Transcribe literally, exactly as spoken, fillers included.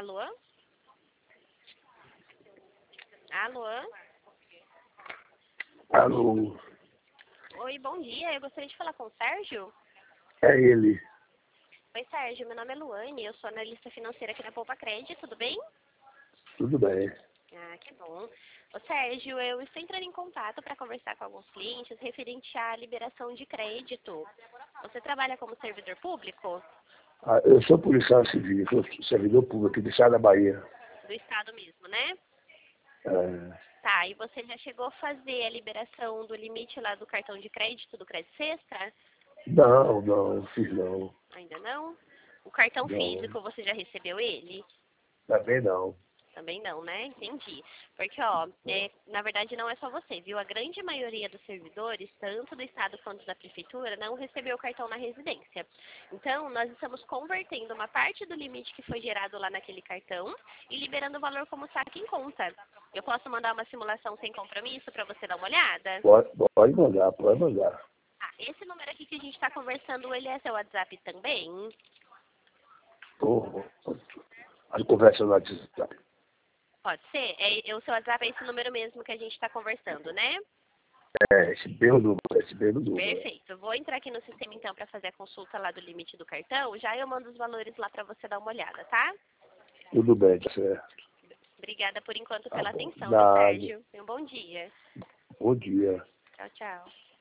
Alô? Alô? Alô, Oi, bom dia. Eu gostaria de falar com o Sérgio. é ele. Oi, Sérgio. Meu nome é Luane. Eu sou analista financeira aqui na Poupa Crédito. Tudo bem? Tudo bem. Ah, que bom. Ô, Sérgio, eu estou entrando em contato para conversar com alguns clientes referente à liberação de crédito. Você trabalha como servidor público? Ah, eu sou policial civil, sou servidor público aqui do estado da Bahia. Do estado mesmo, né? É, Tá, e você já chegou a fazer a liberação do limite lá do cartão de crédito, do Crédito Sexta? não, não, fiz não. Ainda não? O cartão Não, físico, você já recebeu ele? também não. Também não, né? Entendi. Porque, ó, é, na verdade não é só você, viu? A grande maioria dos servidores, tanto do Estado quanto da Prefeitura, não recebeu o cartão na residência. Então, nós estamos convertendo uma parte do limite que foi gerado lá naquele cartão e liberando o valor como saque em conta. Eu posso mandar uma simulação sem compromisso para você dar uma olhada? Pode, pode mandar, pode mandar. Ah, esse número aqui que a gente está conversando, ele é seu WhatsApp também? Tô, a conversa no WhatsApp. Pode ser? É, o seu WhatsApp é esse número mesmo que a gente está conversando, né? É, esse bem o número, esse bem o número. Perfeito. Vou entrar aqui no sistema então para fazer a consulta lá do limite do cartão. Já eu mando os valores lá para você dar uma olhada, tá? Tudo bem, tá certo. Obrigada por enquanto Tá pela bom. atenção, viu, Nada. Sérgio? Um bom dia. Bom dia. Tchau, tchau.